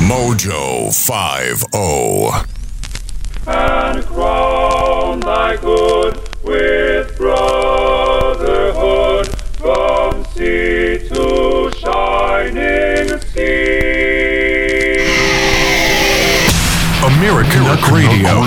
Mojo 50. And crown thy good with brotherhood from sea to shining sea. American Rock Radio.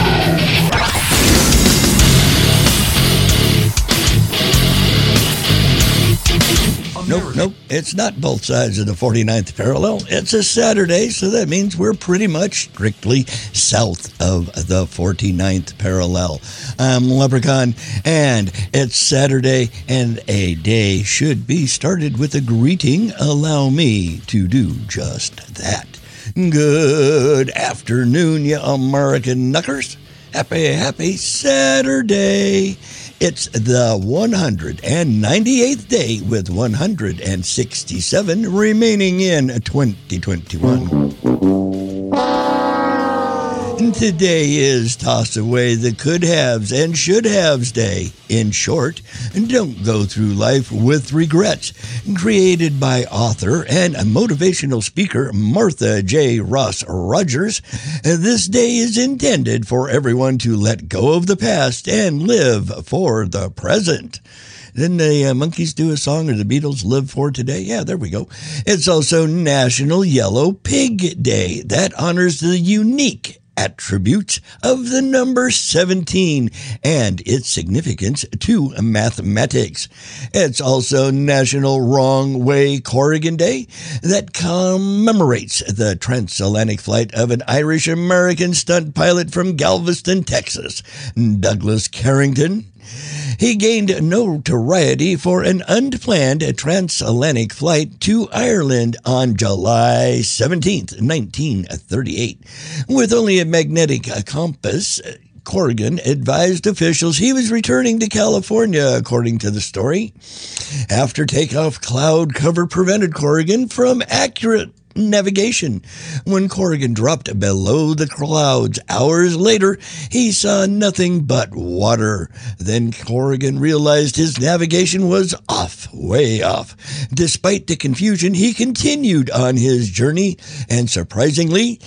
Nope, it's not both sides of the 49th parallel. It's a Saturday, so that means we're pretty much strictly south of the 49th parallel. I'm Leprechaun, and it's Saturday, and a day should be started with a greeting. Allow me to do just that. Good afternoon, you American knuckers. Happy Saturday. It's the 198th day with 167 remaining in 2021. And today is Toss Away the Could-Haves and Should-Haves Day. In short, don't go through life with regrets. Created by author and motivational speaker Martha J. Ross Rogers, this day is intended for everyone to let go of the past and live for the present. Didn't the Monkees do a song, or the Beatles, Live For Today? Yeah, there we go. It's also National Yellow Pig Day. That honors the unique attributes of the number 17 and its significance to mathematics. It's also National Wrong Way Corrigan Day, that commemorates the transatlantic flight of an Irish-American stunt pilot from Galveston, Texas, Douglas Carrington. He gained notoriety for an unplanned transatlantic flight to Ireland on July 17, 1938. With only a magnetic compass, Corrigan advised officials he was returning to California, according to the story. After takeoff, cloud cover prevented Corrigan from accurate navigation. When Corrigan dropped below the clouds hours later, he saw nothing but water. Then Corrigan realized his navigation was off, way off. Despite the confusion, he continued on his journey, and surprisingly,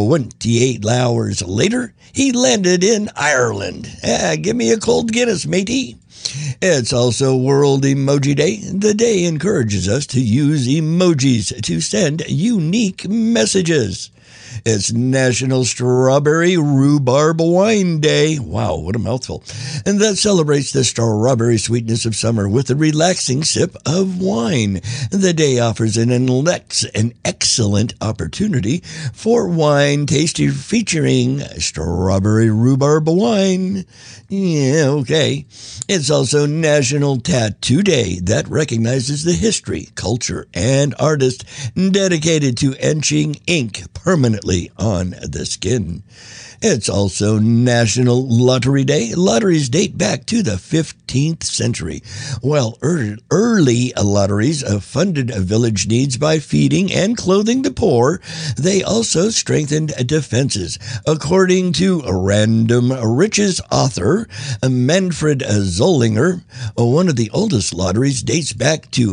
28 hours later, he landed in Ireland. Give me a cold Guinness, matey. It's also World Emoji Day. The day encourages us to use emojis to send unique messages. It's National Strawberry Rhubarb Wine Day. Wow, what a mouthful. And that celebrates the strawberry sweetness of summer with a relaxing sip of wine. The day offers an excellent opportunity for wine tasting featuring strawberry rhubarb wine. Yeah, okay. It's also National Tattoo Day that recognizes the history, culture, and artists dedicated to etching ink permanently on the skin. It's also National Lottery Day. Lotteries date back to the 15th century. While early lotteries funded village needs by feeding and clothing the poor, they also strengthened defenses. According to Random Riches author Manfred Zollinger, one of the oldest lotteries dates back to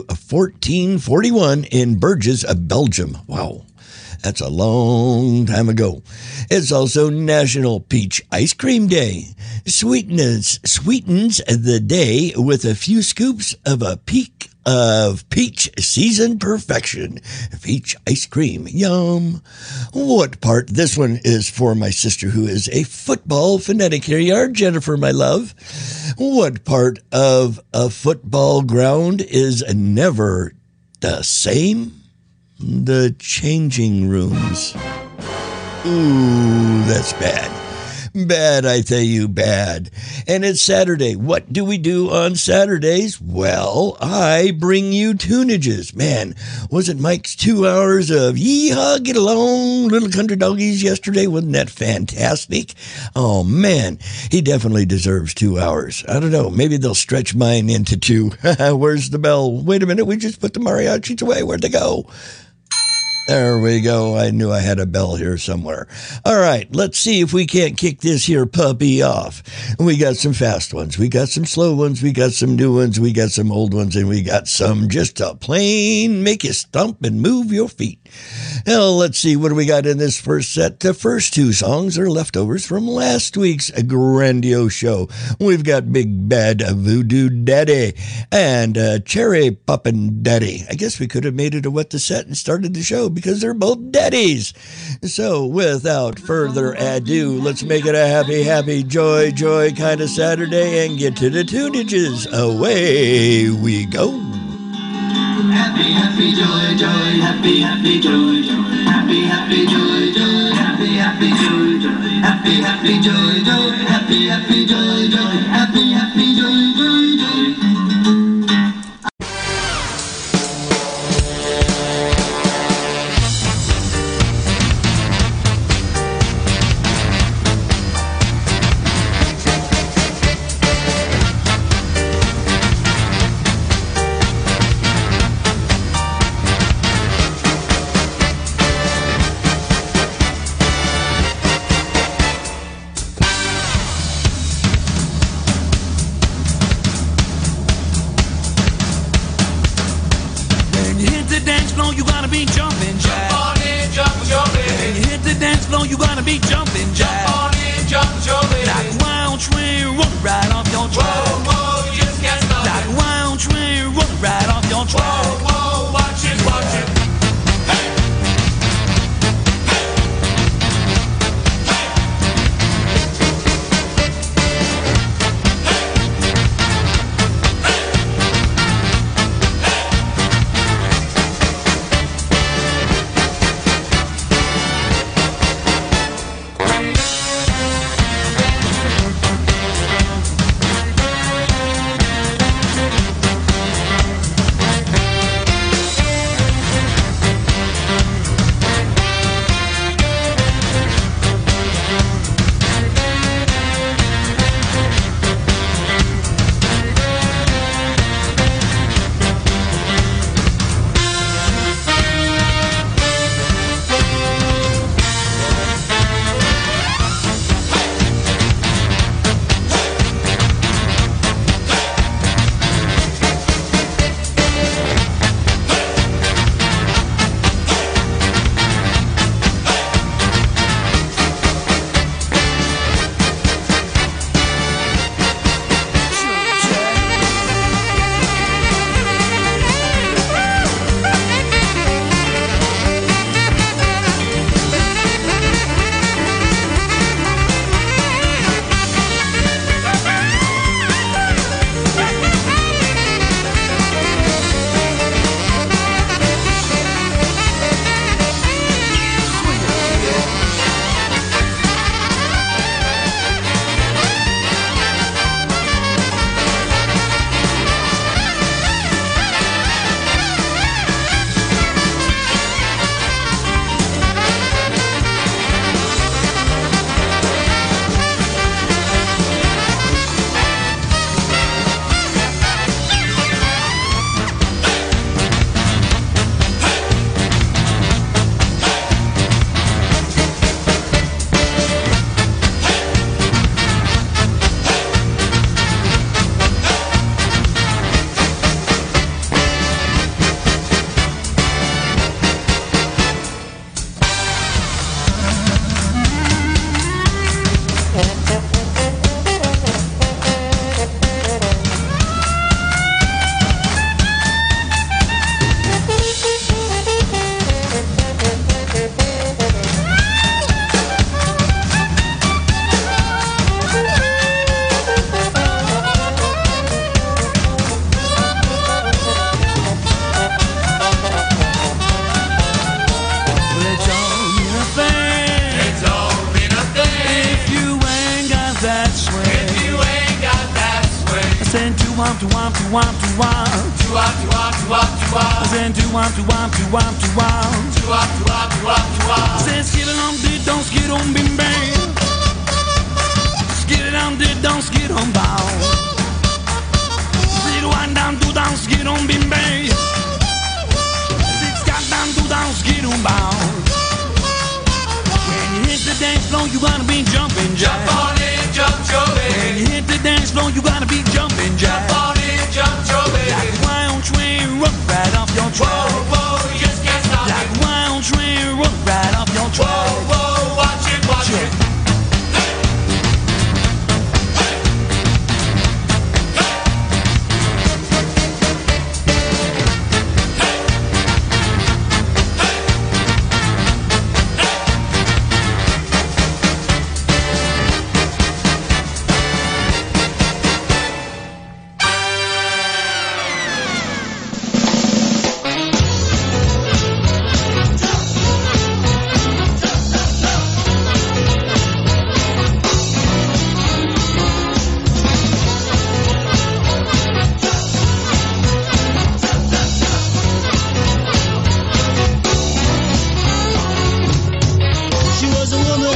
1441 in Bruges, Belgium. Wow. That's a long time ago. It's also National Peach Ice Cream Day. Sweetens the day with a few scoops of a peak of peach season perfection. Peach ice cream. Yum. What part? This one is for my sister who is a football fanatic. Here you are, Jennifer, my love. What part of a football ground is never the same? The changing rooms. Ooh, that's bad. Bad, I tell you, bad. And it's Saturday. What do we do on Saturdays? Well, I bring you tunages. Man, wasn't Mike's 2 hours of yeehaw, get along, little country doggies yesterday? Wasn't that fantastic? Oh, man, he definitely deserves 2 hours. I don't know, maybe they'll stretch mine into 2. Where's the bell? Wait a minute, we just put the mariachis away. Where'd they go? There we go. I knew I had a bell here somewhere. All right, let's see if we can't kick this here puppy off. We got some fast ones. We got some slow ones. We got some new ones. We got some old ones. And we got some just to plain make you stomp and move your feet. Well, let's see, what do we got in this first set? The first two songs are leftovers from last week's grandiose show. We've got Big Bad Voodoo Daddy and Cherry Poppin' Daddy. I guess we could have made it a What the Set and started the show because they're both daddies. So without further ado, let's make it a happy, happy, joy, joy kind of Saturday and get to the tunages. Away we go. Happy, happy, joy, joy, happy, happy, joy, joy, happy, happy, joy, joy, happy, happy, joy, joy, happy, happy, joy, joy, happy, happy, joy, joy, happy, happy, joy, joy, joy. You gotta be jumping jack. Jump on it, jump, jump it. When you hit the dance floor, you gotta be jumping jack. Jump on it, jump, jump it. Like a wild train, rock right off your track. Whoa, whoa, you just can't stop it. Like a wild train,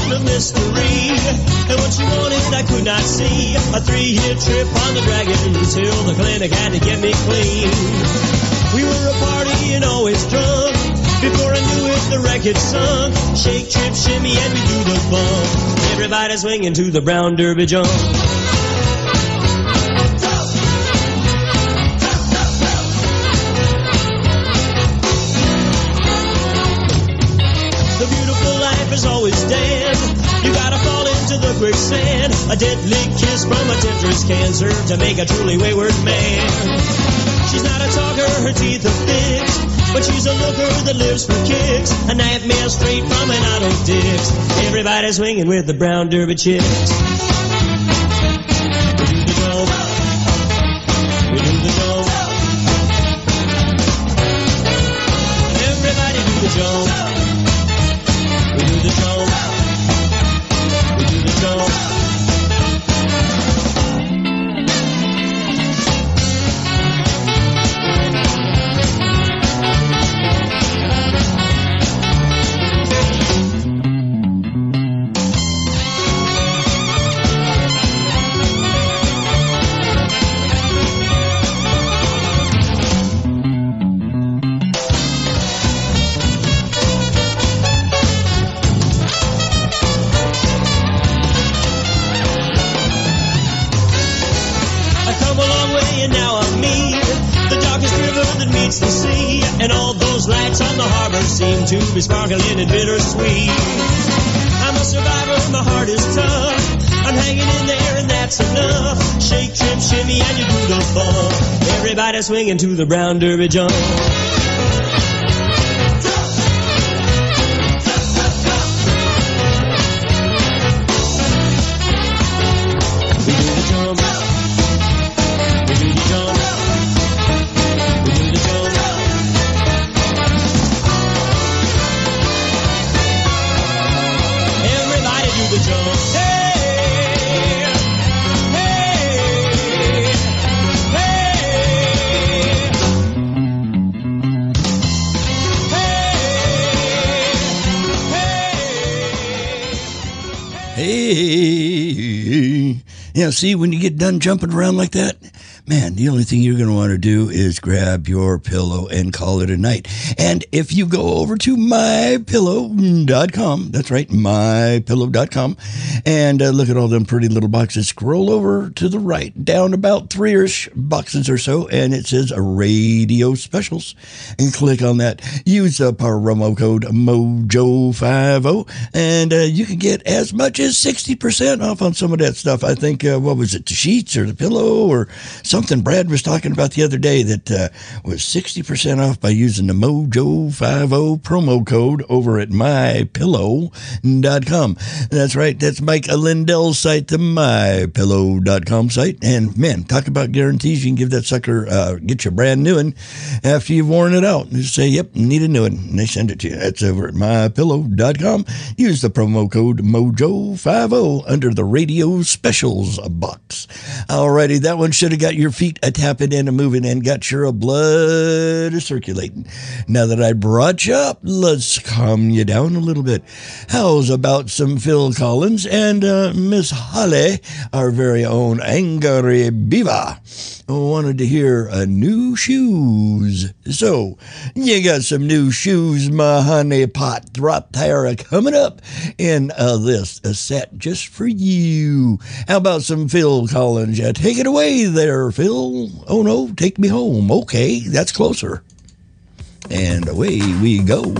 on a mystery. And what she wanted I could not see. A 3-year trip on the Dragon till the clinic had to get me clean. We were a party and always drunk. Before I knew it, the record sunk. Shake, trip, shimmy, and we do the bump. Everybody swinging to the brown derby jump. The beautiful life is always dead. You gotta fall into the quicksand. A deadly kiss from a temptress can serve to make a truly wayward man. She's not a talker, her teeth are fixed, but she's a looker that lives for kicks. A nightmare straight from an auto dicks. Everybody swinging with the brown derby chicks. We do the jump. We do the jump. Everybody do the jump. We do the jump. We do the jump. The sea, and all those lights on the harbor seem to be sparkling and bittersweet. I'm a survivor, my heart is tough. I'm hanging in there and that's enough. Shake, trip, shimmy, and you do the bump. Everybody swinging to the brown derby jump. We do the jump. We do the jump. The jump. Hey, hey, hey, hey. Yeah, see, when you get done jumping around like that, man, the only thing you're going to want to do is grab your pillow and call it a night. And if you go over to mypillow.com, that's right, mypillow.com, and look at all them pretty little boxes, scroll over to the right, down about 3-ish boxes or so, and it says radio specials, and click on that. Use the promo code MOJO50, and you can get as much as 60% off on some of that stuff. I think, what was it, the sheets or the pillow or something Brad was talking about the other day that was 60% off by using the Mojo50 promo code over at mypillow.com. That's right. That's Mike Lindell's site, the mypillow.com site. And man, talk about guarantees. You can give that sucker, get you a brand new one after you've worn it out. Just say, yep, need a new one. And they send it to you. That's over at mypillow.com. Use the promo code Mojo50 under the radio specials box. Alrighty, that one should have got your feet a tapping and a moving and got your blood a circulating. Now that I brought you up, let's calm you down a little bit. How's about some Phil Collins and Miss Holly, our very own Angry Beaver? Wanted to hear new shoes. So, you got some new shoes, my honey pot. Drop there coming up in this set just for you. How about some Phil Collins? Yeah, take it away there, Phil. Oh no, take me home. Okay, that's closer. And away we go.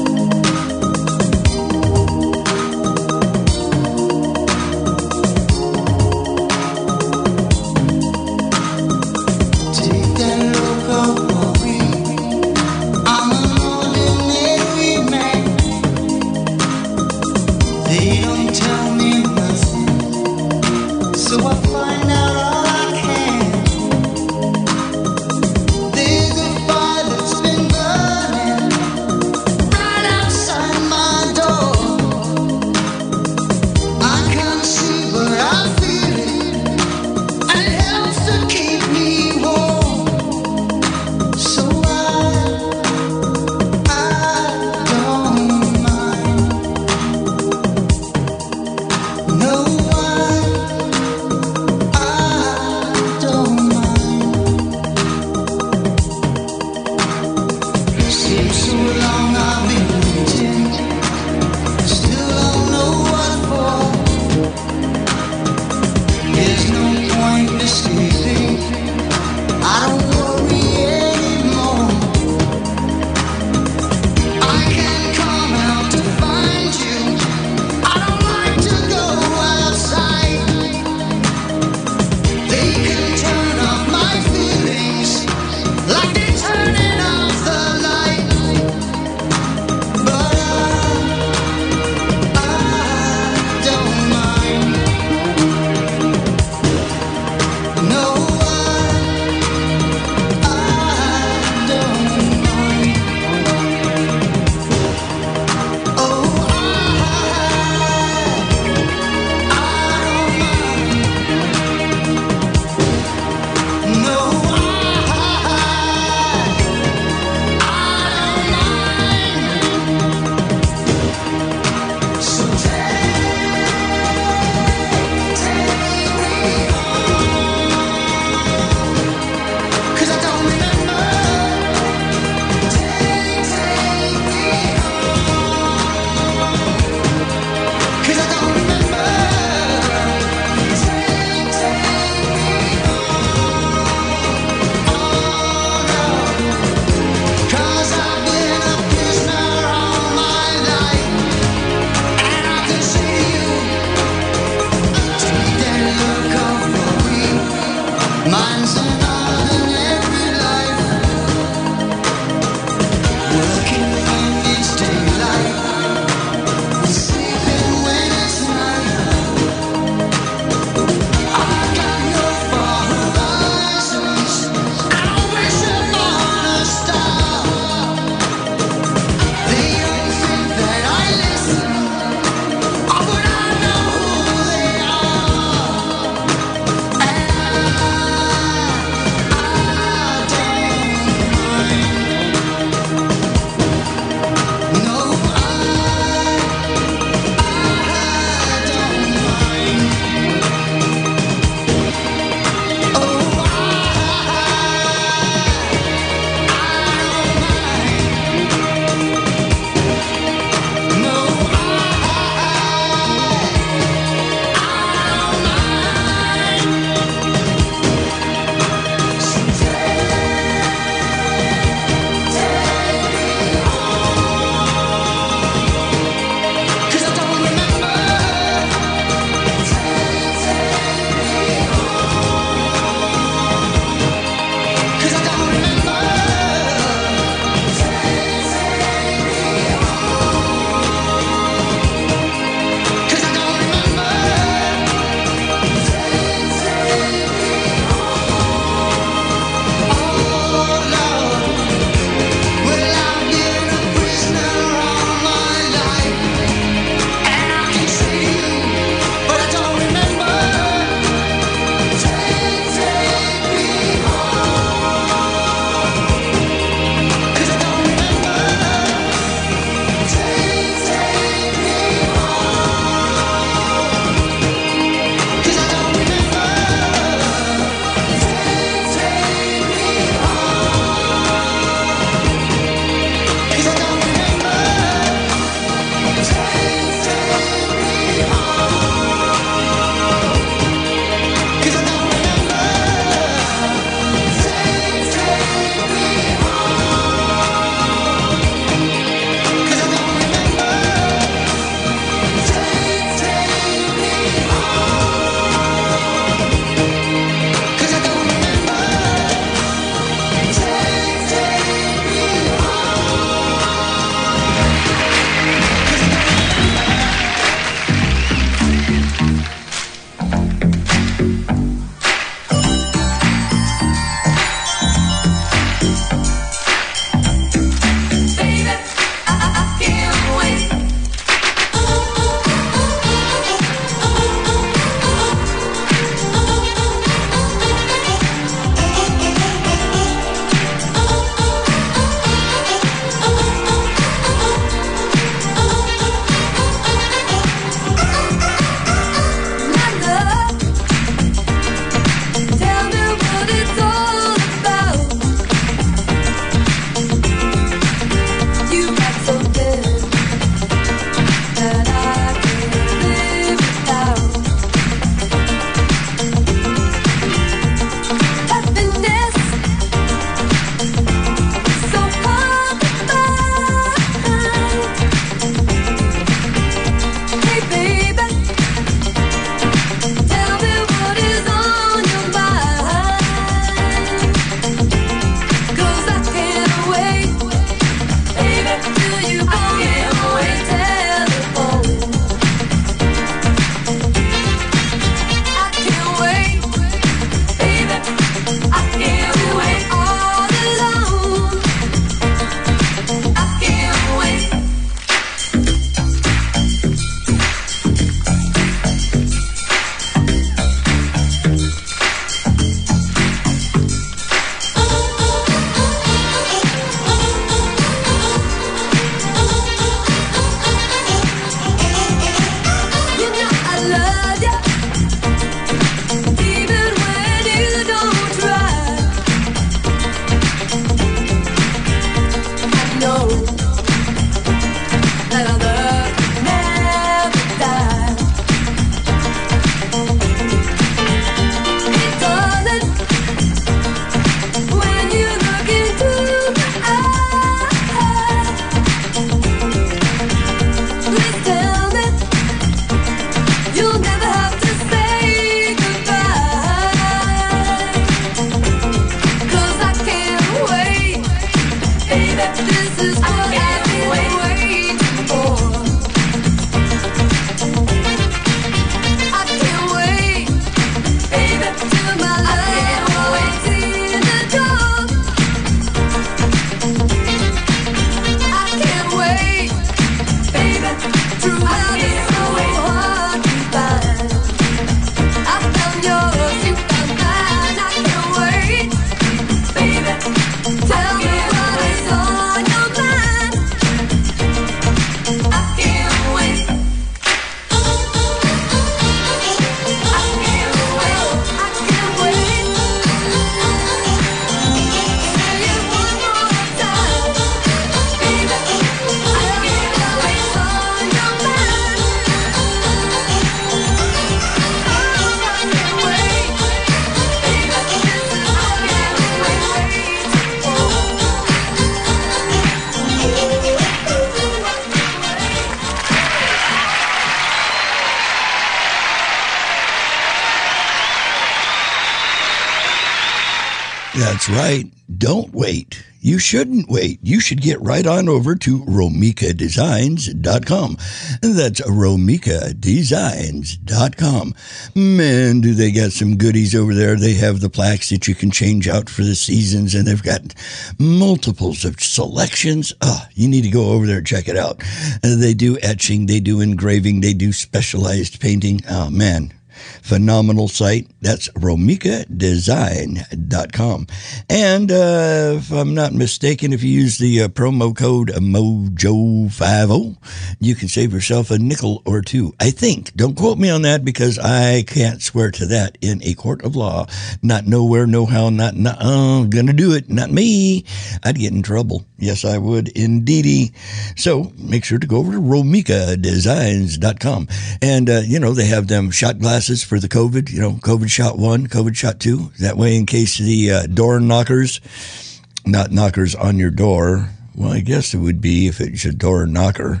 That's right. Don't wait. You shouldn't wait. You should get right on over to RomikaDesigns.com. That's RomikaDesigns.com. Man, do they got some goodies over there. They have the plaques that you can change out for the seasons, and they've got multiples of selections. Oh, you need to go over there and check it out. They do etching, they do engraving, they do specialized painting. Oh, man. Phenomenal site. That's RomikaDesign.com. And if I'm not mistaken, if you use the promo code MOJO50, you can save yourself a nickel or two. I think. Don't quote me on that because I can't swear to that in a court of law. Not nowhere, no how, not gonna do it. Not me. I'd get in trouble. Yes, I would indeedy. So make sure to go over to RomikaDesigns.com. And, they have them shot glasses for the COVID, COVID shot 1, COVID shot 2. That way, in case the door knockers, not knockers on your door, well, I guess it would be if it's a door knocker,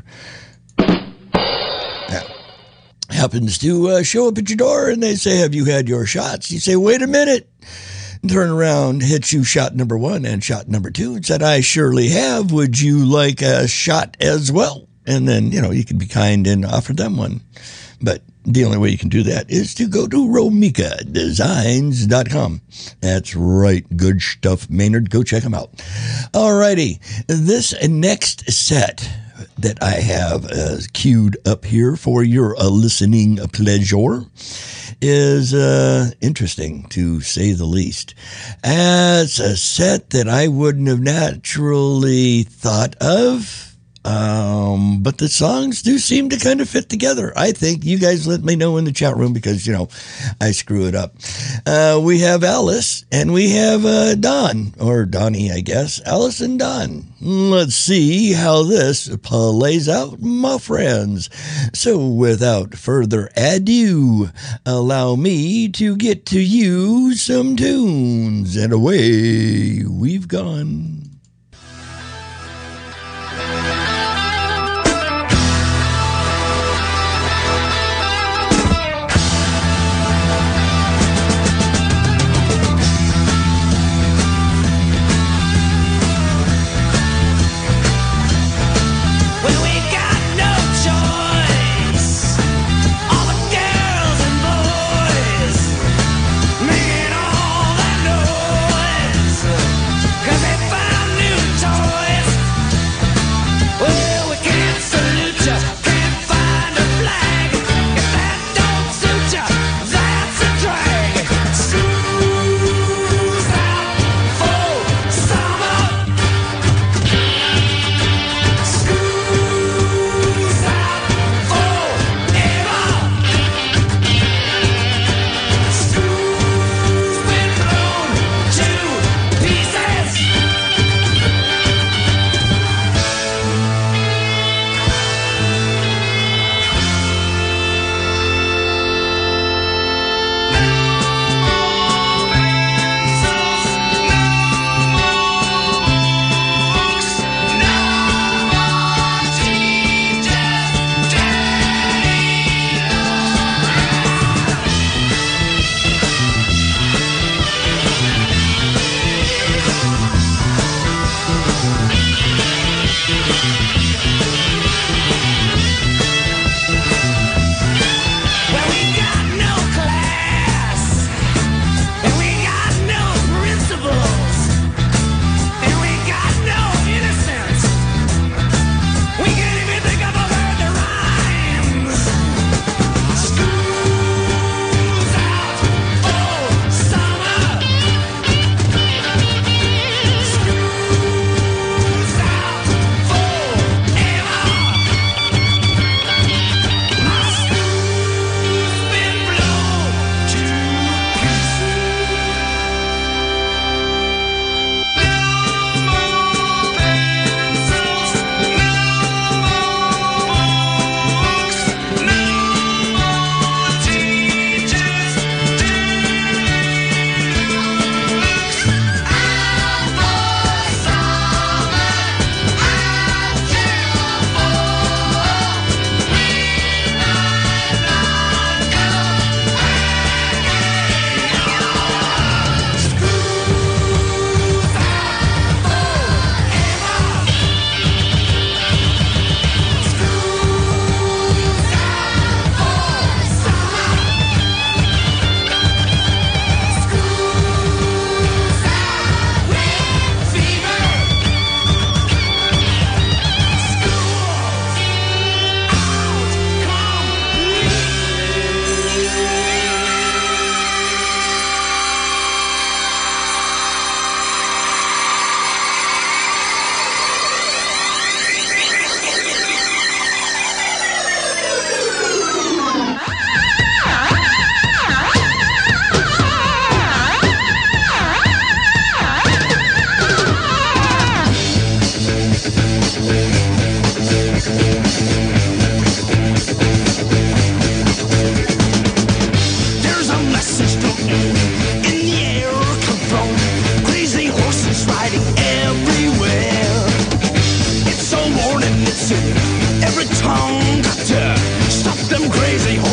happens to show up at your door and they say, have you had your shots? You say, wait a minute. Turn around, hit you shot number 1 and shot number 2 and said, I surely have. Would you like a shot as well? And then, you can be kind and offer them one. But the only way you can do that is to go to RomikaDesigns.com. That's right. Good stuff, Maynard. Go check them out. All righty. This next set that I have queued up here for your listening pleasure is interesting, to say the least. It's a set that I wouldn't have naturally thought of. But the songs do seem to kind of fit together. I think. You guys let me know in the chat room because, I screw it up. We have Alice and we have Don, or Donnie, I guess. Alice and Don. Let's see how this plays out, my friends. So without further ado, allow me to get to you some tunes. And away we've gone. Making all that noise, 'cause they find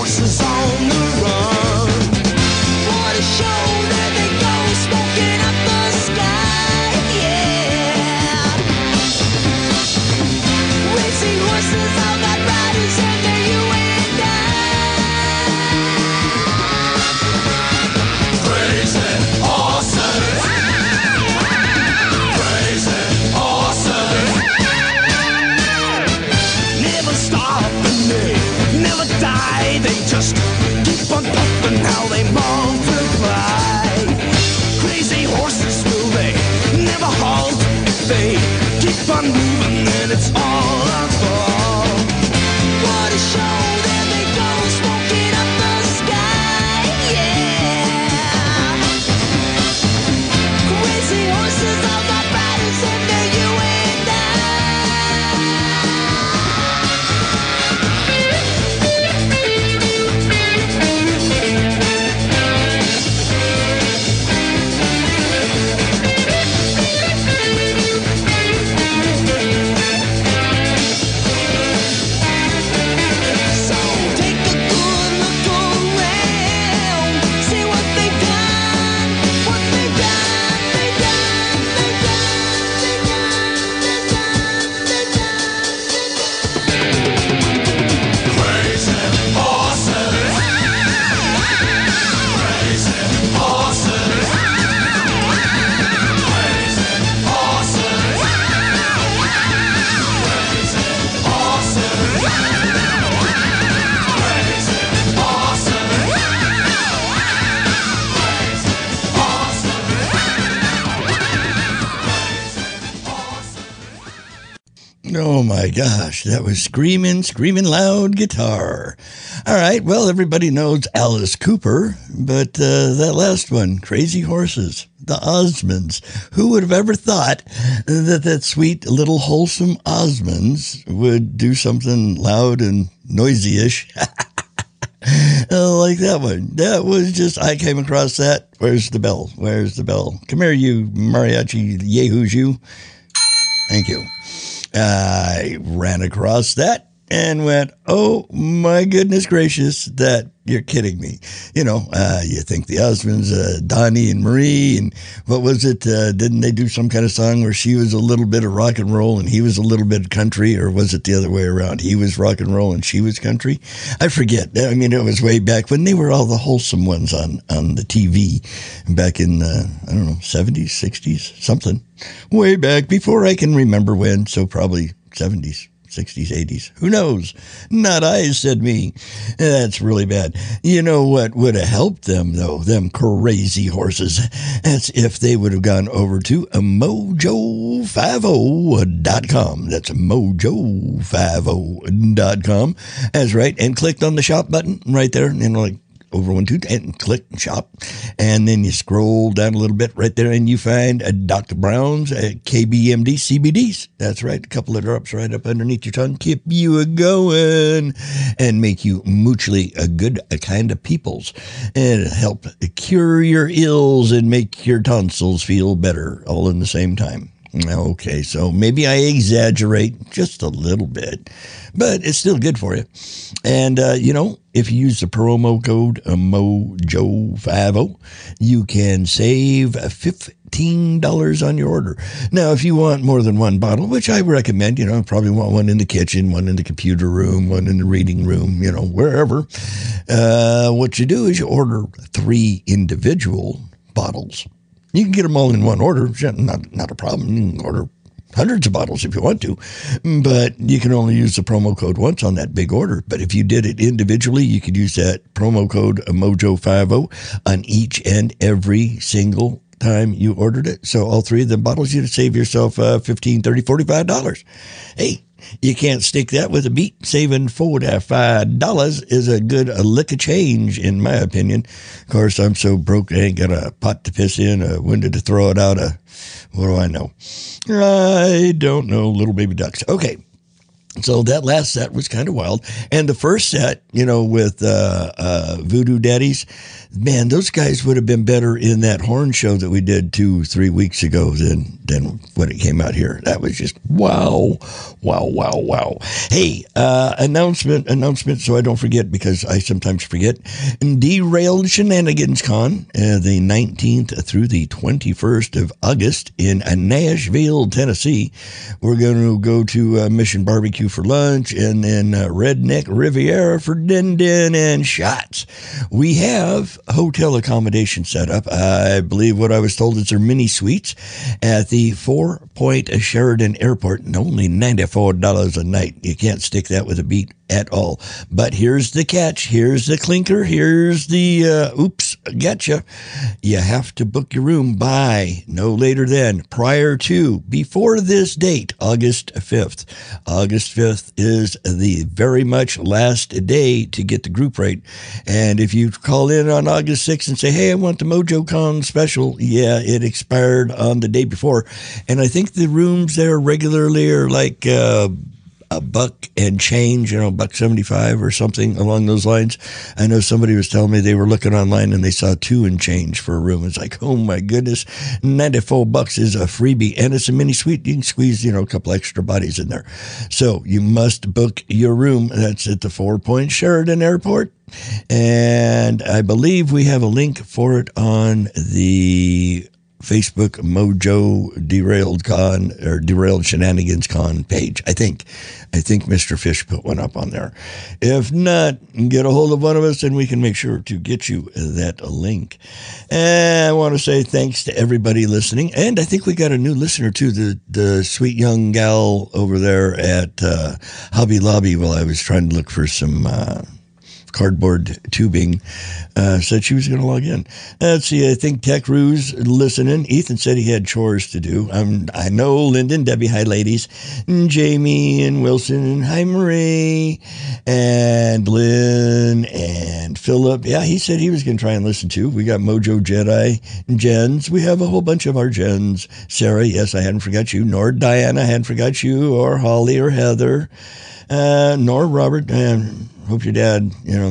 horses on the run. For the show, there they go, smoking up the sky, yeah. Racing horses, all got riders, and they're you and I. Crazy horses. Crazy horses. Never stop and they never die. They just keep on pumping how they multiply. Crazy horses, will they never halt? They keep on moving and it's all our fault. What a show, there they go, smoking up the sky, yeah. Crazy horses, all got riders, and they're you and I. So take a good look around, see what they've done, what they've done, they've done, they've done. Crazy horses. Crazy horses. Crazy horses. Crazy Oh my gosh, that was screaming loud guitar. All right, well, everybody knows Alice Cooper, but that last one, Crazy Horses, the Osmonds. Who would have ever thought that sweet little wholesome Osmonds would do something loud and noisy-ish? Like that one. That was just, I came across that. Where's the bell? Where's the bell? Come here, you mariachi yahoos, you. Thank you. I ran across that and went, oh my goodness gracious, that you're kidding me. You know, you think the Osmonds, Donnie and Marie, and what was it? Didn't they do some kind of song where she was a little bit of rock and roll and he was a little bit of country, or was it the other way around? He was rock and roll and she was country? I forget. I mean, it was way back when they were all the wholesome ones on the TV back in, I don't know, 70s, 60s, something. Way back before I can remember when, so probably 70s. 60s, 80s. Who knows? Not I, said me. That's really bad. You know what would have helped them, though, them crazy horses? That's if they would have gone over to mojo50.com. That's mojo50.com. That's right. And clicked on the shop button right there. And like, over 1, 2, and click shop. And then you scroll down a little bit right there and you find Dr. Brown's KBMD CBDs. That's right. A couple of drops right up underneath your tongue. Keep you a-going and make you mutually a good kind of peoples. And help cure your ills and make your tonsils feel better all in the same time. Okay, so maybe I exaggerate just a little bit, but it's still good for you. And, you know, if you use the promo code MOJO50, you can save $15 on your order. Now, if you want more than one bottle, which I recommend, you know, probably want one in the kitchen, one in the computer room, one in the reading room, you know, wherever, what you do is you order 3 individual bottles. You can get them all in one order. Not a problem. You can order hundreds of bottles if you want to, but you can only use the promo code once on that big order. But if you did it individually, you could use that promo code MOJO50 on each and every single time you ordered it. So all 3 of the bottles, you'd save yourself $15, $30, $45. Hey, you can't stick that with a beat. Saving $45 is a good lick of change, in my opinion. Of course, I'm so broke, I ain't got a pot to piss in, a window to throw it out, what do I know? I don't know, little baby ducks. Okay. So that last set was kind of wild. And the first set, with Voodoo Daddies, man, those guys would have been better in that horn show that we did 2-3 weeks ago than when it came out here. That was just wow. Hey, announcement, so I don't forget, because I sometimes forget. Derailed Shenanigans Con, the 19th through the 21st of August in Nashville, Tennessee. We're going to go to Mission Barbecue for lunch, and then Redneck Riviera for din and shots. We have hotel accommodation set up. I believe what I was told is their mini suites at the 4 Point Sheridan Airport, and only $94 a night. You can't stick that with a beat at all. But here's the catch. Here's the clinker. Here's the oops, gotcha. You have to book your room by no later than before this date, August 5th. August 5th is the very much last day to get the group rate. And if you call in on August 6th and say, hey, I want the Mojo-Con special, yeah, it expired on the day before. And I think the rooms there regularly are like $1 and change, $1.75 or something along those lines. I know somebody was telling me they were looking online and they saw $2 and change for a room. It's like, oh my goodness, $94 is a freebie, and it's a mini suite. You can squeeze, a couple extra bodies in there. So you must book your room. That's at the 4 Point Sheridan Airport. And I believe we have a link for it on the Facebook Mojo Derailed Con or Derailed Shenanigans Con page. I think Mr. Fish put one up on there. If not, get a hold of one of us and we can make sure to get you that link. And I want to say thanks to everybody listening. And I think we got a new listener too, the sweet young gal over there at Hobby Lobby while I was trying to look for some cardboard tubing, said she was going to log in. Let's see, I think Tech Ruse listening. Ethan said he had chores to do. I know Lyndon, Debbie, hi ladies, and Jamie and Wilson, and hi Marie, and Lynn, and Philip. Yeah, he said he was going to try and listen too. We got Mojo Jedi, and Jens. We have a whole bunch of our Jens. Sarah, yes, I hadn't forgot you. Nor Diana, I hadn't forgot you. Or Holly or Heather. Nor Robert. Hope your dad,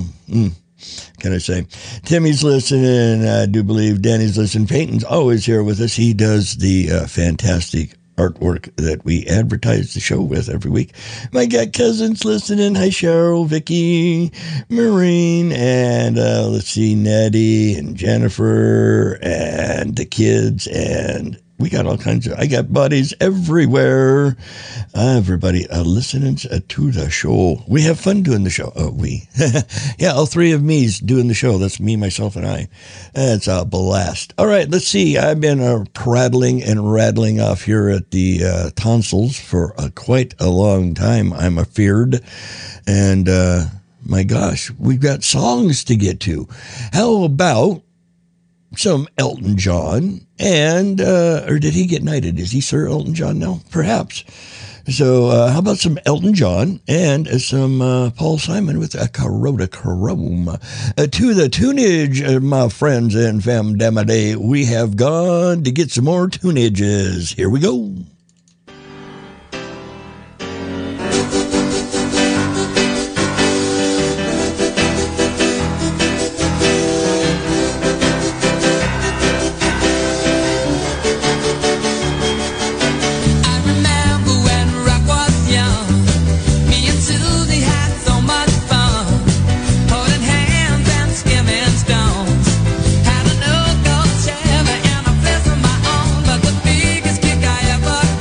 can I say? Timmy's listening. I do believe Danny's listening. Peyton's always here with us. He does the fantastic artwork that we advertise the show with every week. My got cousins listening. Hi, Cheryl, Vicky, Maureen, and let's see, Nettie and Jennifer and the kids, and we got all kinds of, I got buddies everywhere. Everybody listening to the show. We have fun doing the show. Oh, we. Yeah, all three of me's doing the show. That's me, myself, and I. It's a blast. All right, let's see. I've been prattling and rattling off here at the tonsils for quite a long time, I'm afeared. And my gosh, we've got songs to get to. How about some Elton John, and or did he get knighted? Is he Sir Elton John now? Perhaps. So how about some Elton John and some Paul Simon with a Carota Chrome. To the tunage, my friends and fam damade, we have gone to get some more tunages. Here we go. Had a no-go Chevy and a place of my own, but the biggest kick I ever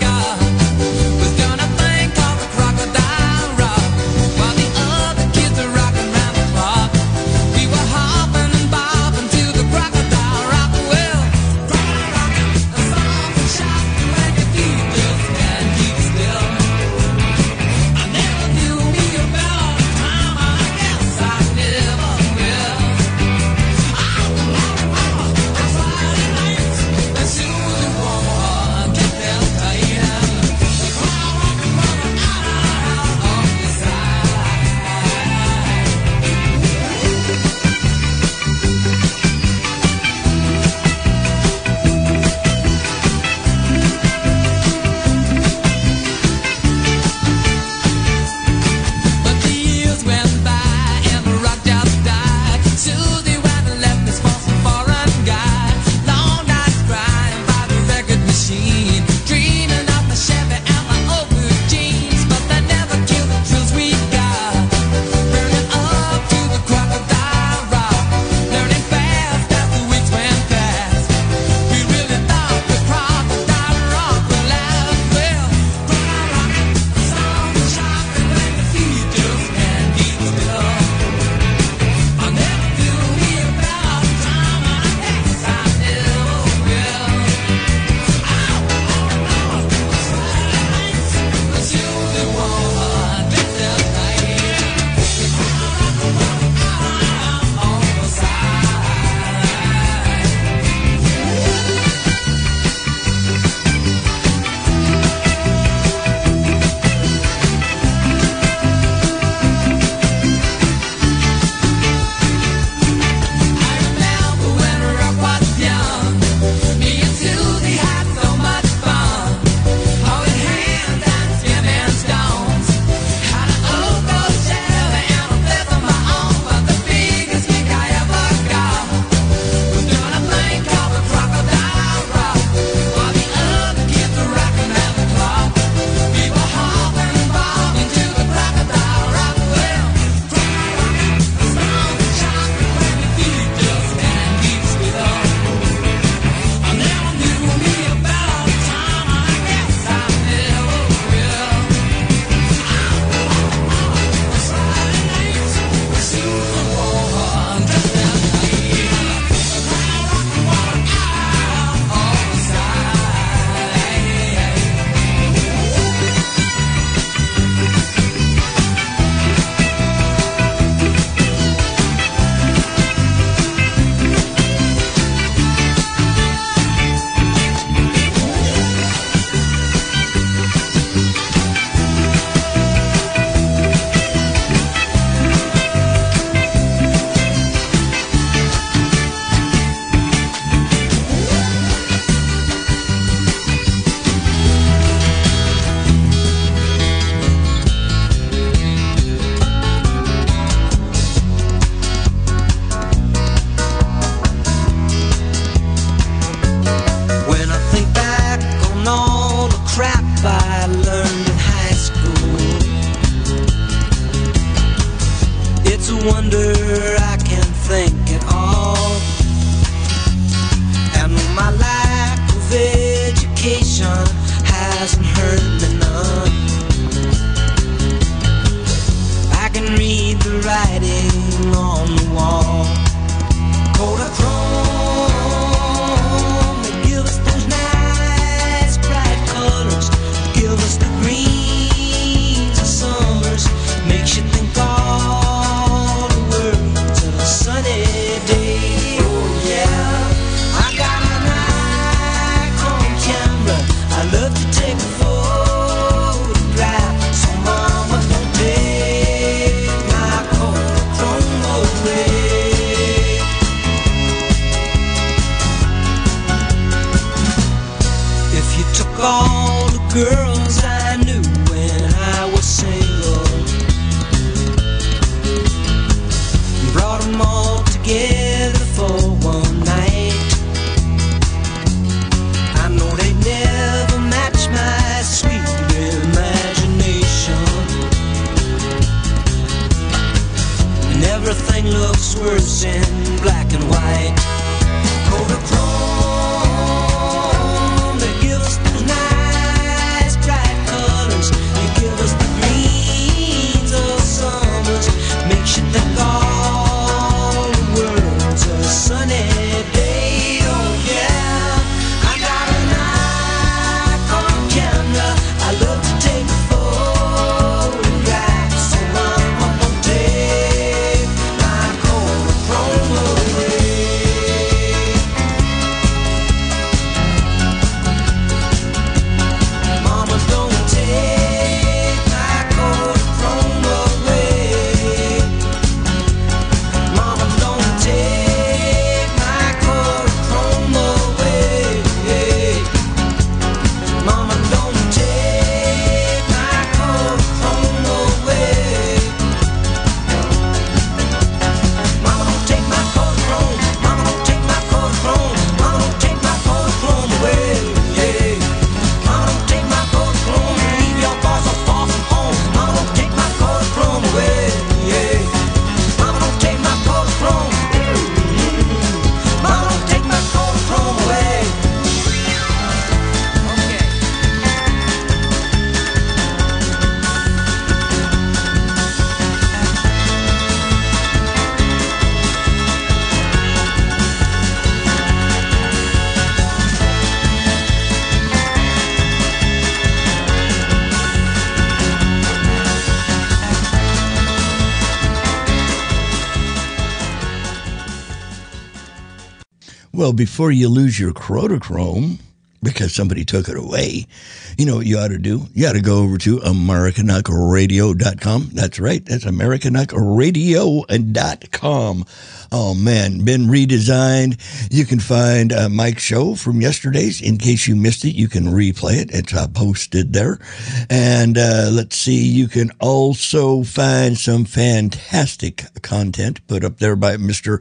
Well, before you lose your Kodachrome, because somebody took it away, you know what you ought to do? You ought to go over to AmericanUckradio.com. That's right. That's AmericanUckradio.com. Oh, man. Been redesigned. You can find Mike's show from yesterday's. In case you missed it, you can replay it. It's posted there. And let's see, you can also find some fantastic content put up there by Mr.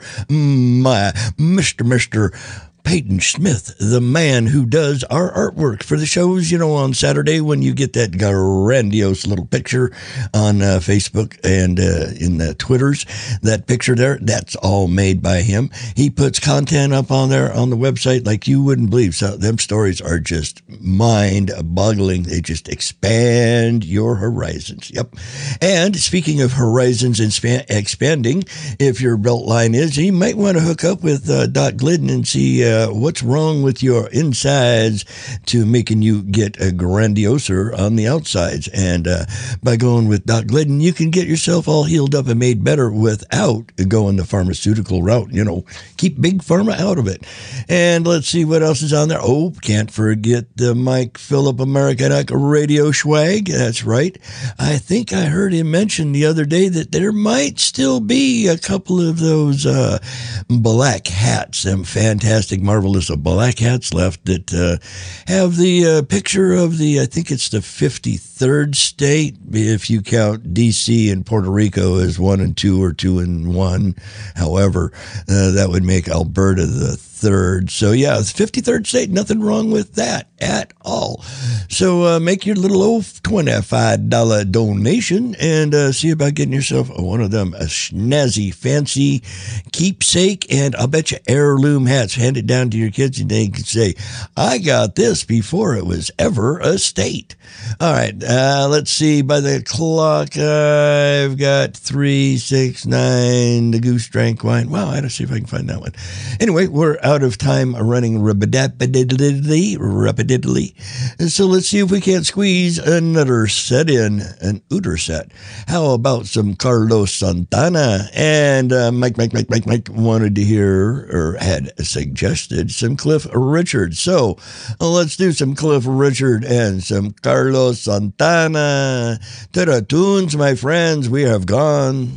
Peyton Smith, the man who does our artwork for the shows, you know, on Saturday when you get that grandiose little picture on Facebook and in the Twitters. That picture there, that's all made by him. He puts content up on there on the website like you wouldn't believe. So them stories are just mind-boggling. They just expand your horizons. Yep. And speaking of horizons and expanding, if your belt line is, you might want to hook up with Doc Glidden and see what's wrong with your insides to making you get a grandioser on the outsides. And by going with Doc Glidden, you can get yourself all healed up and made better without going the pharmaceutical route. You know, keep Big Pharma out of it. And let's see what else is on there. Oh, can't forget the Mike Phillip American Radio swag. That's right. I think I heard him mention the other day that there might still be a couple of those black hats, them fantastic, marvelous black hats left that have the picture of I think it's the 53rd state, if you count D.C. and Puerto Rico as 1 and 2 or 2 and 1. However, that would make Alberta the third. So yeah, it's 53rd state. Nothing wrong with that at all. So make your little old $25 donation and see about getting yourself one of them a snazzy, fancy keepsake, and I'll bet you heirloom hats. Hand it down to your kids and they can say, I got this before it was ever a state. All right, let's see. By the clock, I've got 3, 6, 9. The Goose Drank Wine. Wow, I gotta see if I can find that one. Anyway, we're out of time running rapidly. And so let's see if we can't squeeze another set in, an Uter set. How about some Carlos Santana? And Mike wanted to hear, or had suggested, some Cliff Richard. So let's do some Cliff Richard and some Carlos Santana. To the tunes, my friends, we have gone.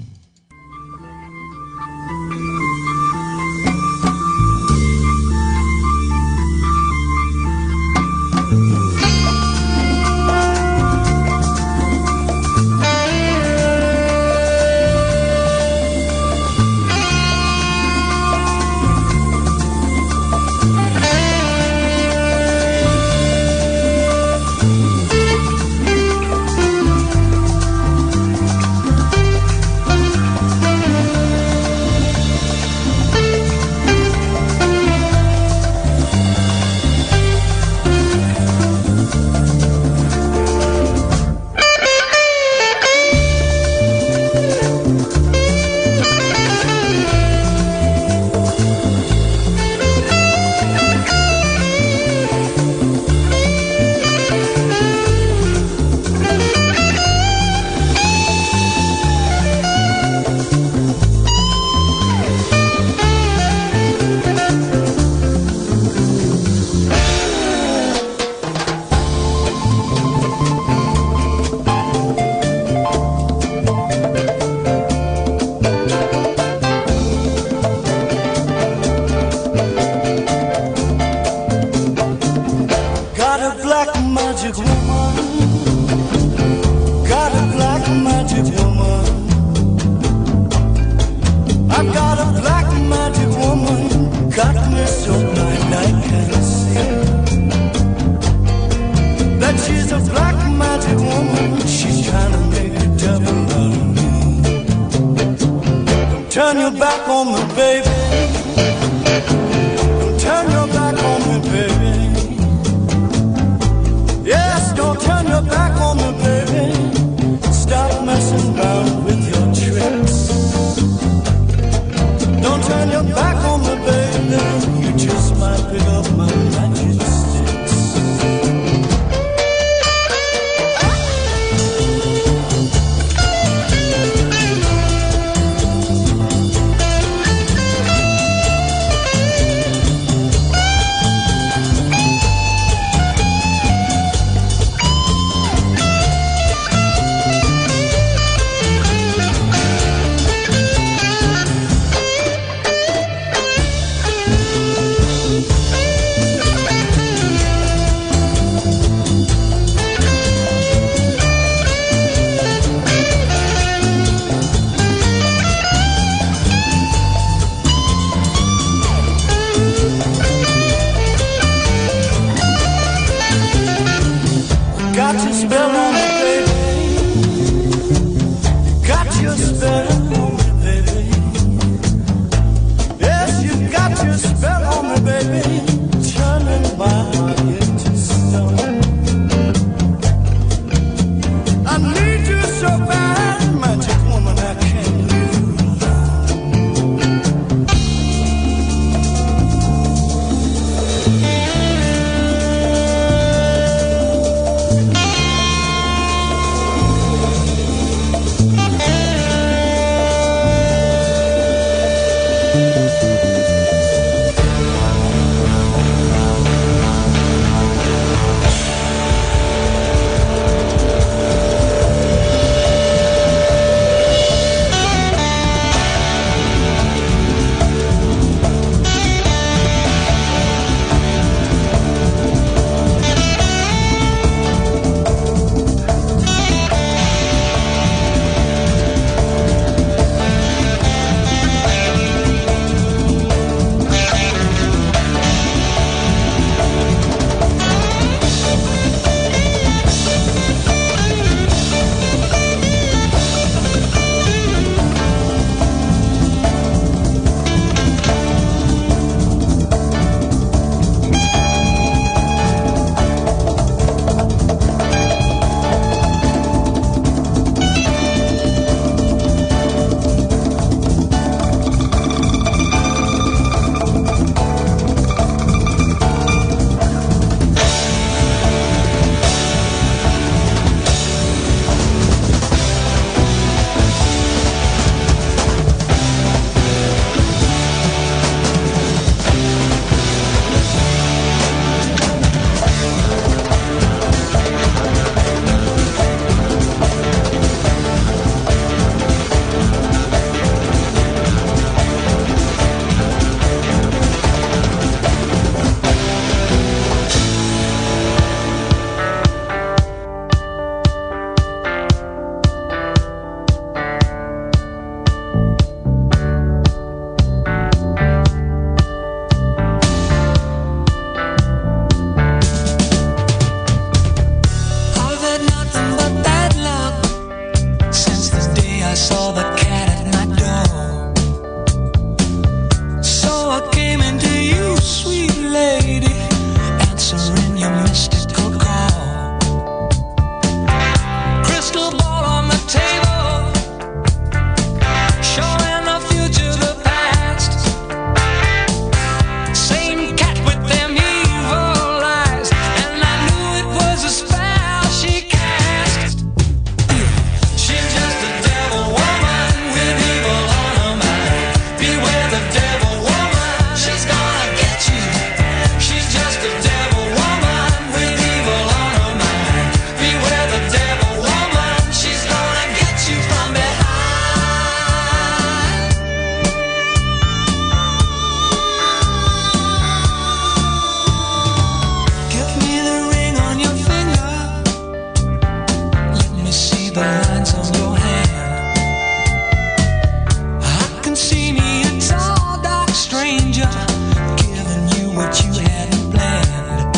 Turn your back on me, baby. Don't turn your back on me, baby. Yes, don't turn your back on me, baby. Stop messing around with your tricks. Don't turn your back on me, baby. You just might pick up my magic sticks. stranger, giving you what you hadn't planned.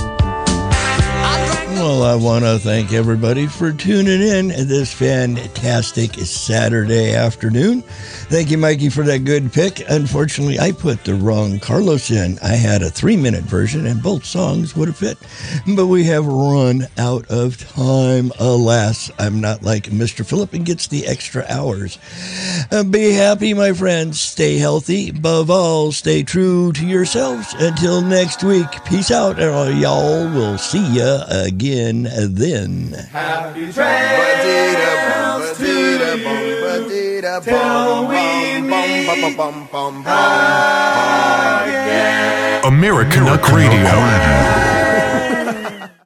Well, I want to thank everybody for tuning in this fantastic Saturday afternoon. Thank you, Mikey, for that good pick. Unfortunately, I put the wrong Carlos in. I had a 3-minute version, and both songs would have fit. But we have run out of time. Alas, I'm not like Mr. Phillip and gets the extra hours. Be happy, my friends. Stay healthy. Above all, stay true to yourselves. Until next week, peace out, and y'all will see ya again then. Happy trails to till we meet again. American Rock Radio.